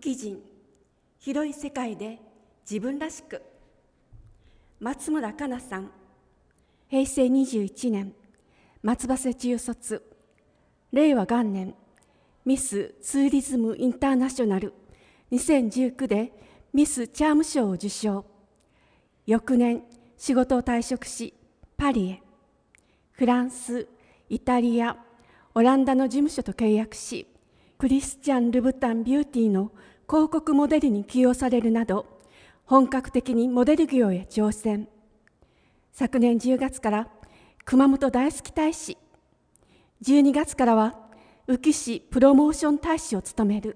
記人、広い世界で自分らしく。松村香奈さん、平成21年松葉中卒、令和元年ミスツーリズムインターナショナル2019でミスチャーム賞を受賞。翌年仕事を退職しパリへ。フランス、イタリア、オランダの事務所と契約し、クリスチャン・ルブタン・ビューティーの広告モデルに起用されるなど、本格的にモデル業へ挑戦。昨年10月から熊本大好き大使、12月からは宇城市プロモーション大使を務める。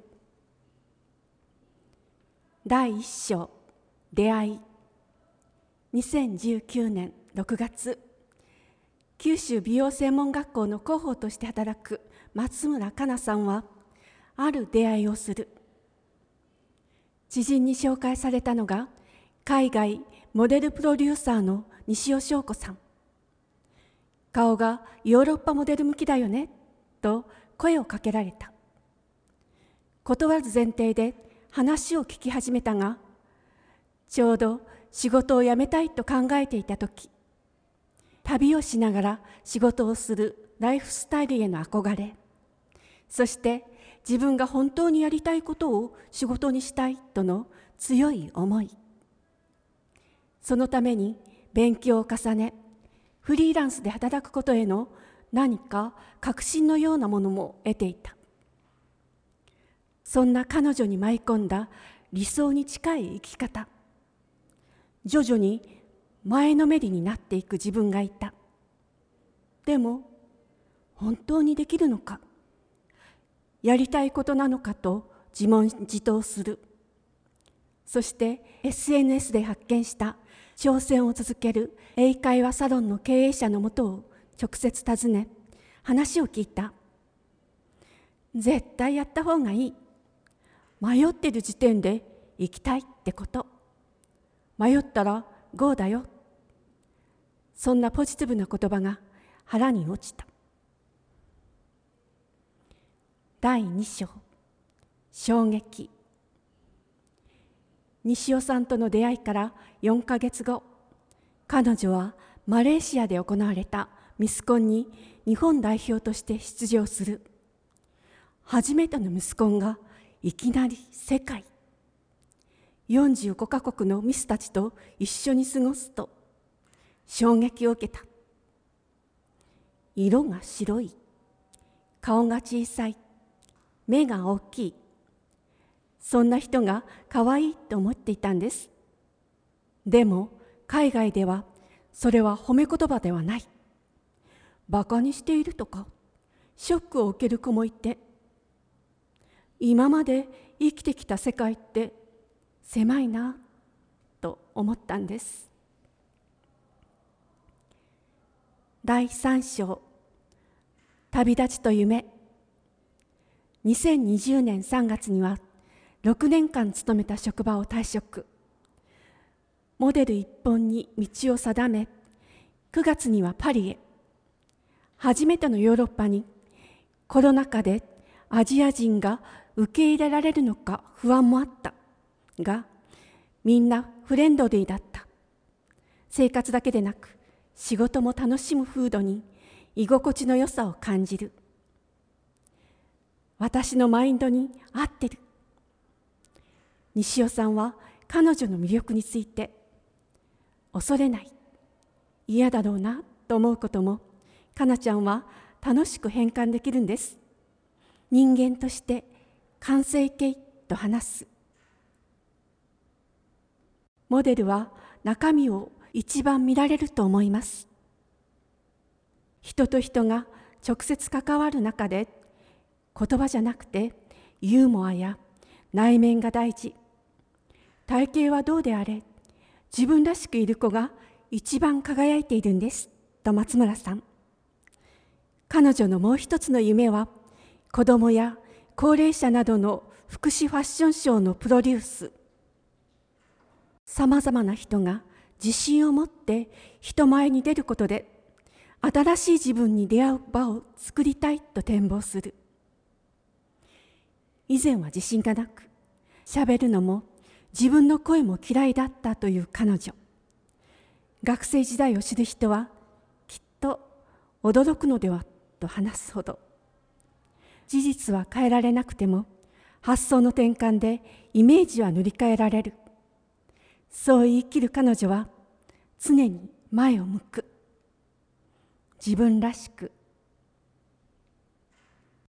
第1章、出会い。2019年6月、九州美容専門学校の広報として働く松村香奈さんは、ある出会いをする。知人に紹介されたのが、海外モデルプロデューサーの西尾翔子さん。顔がヨーロッパモデル向きだよね、と声をかけられた。断る前提で話を聞き始めたが、ちょうど仕事を辞めたいと考えていたとき、旅をしながら仕事をするライフスタイルへの憧れ、そして自分が本当にやりたいことを仕事にしたいとの強い思い。そのために勉強を重ね、フリーランスで働くことへの何か確信のようなものも得ていた。そんな彼女に舞い込んだ理想に近い生き方。徐々に前のめりになっていく自分がいた。でも、本当にできるのか、やりたいことなのかと自問自答する。そして SNS で発見した挑戦を続ける英会話サロンの経営者のもとを直接訪ね、話を聞いた。絶対やった方がいい。迷ってる時点で行きたいってこと。迷ったら GO だよ。そんなポジティブな言葉が腹に落ちた。第2章、衝撃。西尾さんとの出会いから4ヶ月後、彼女はマレーシアで行われたミスコンに日本代表として出場する。初めてのミスコンがいきなり世界。45カ国のミスたちと一緒に過ごすと衝撃を受けた。色が白い、顔が小さい、目が大きい。そんな人が可愛いと思っていたんです。でも海外ではそれは褒め言葉ではない。バカにしているとか、ショックを受ける子もいて、今まで生きてきた世界って狭いなと思ったんです。第3章、旅立ちと夢。2020年3月には6年間勤めた職場を退職。モデル一本に道を定め、9月にはパリへ。初めてのヨーロッパに、コロナ禍でアジア人が受け入れられるのか不安もあったが、みんなフレンドリーだった。生活だけでなく仕事も楽しむ風土に居心地の良さを感じる。私のマインドに合ってる。西尾さんは彼女の魅力について、恐れない、嫌だろうなと思うことも、かなちゃんは楽しく変換できるんです。人間として完成形と話す。モデルは中身を一番見られると思います。人と人が直接関わる中で、言葉じゃなくてユーモアや内面が大事。体型はどうであれ、自分らしくいる子が一番輝いているんです、と松村さん。彼女のもう一つの夢は、子どもや高齢者などの福祉ファッションショーのプロデュース。さまざまな人が自信を持って人前に出ることで、新しい自分に出会う場を作りたいと展望する。以前は自信がなく、 喋るのも自分の声も嫌いだったという彼女。学生時代を知る人はきっと驚くのではと話すほど。事実は変えられなくても発想の転換でイメージは塗り替えられる。そう言い切る彼女は常に前を向く。自分らしく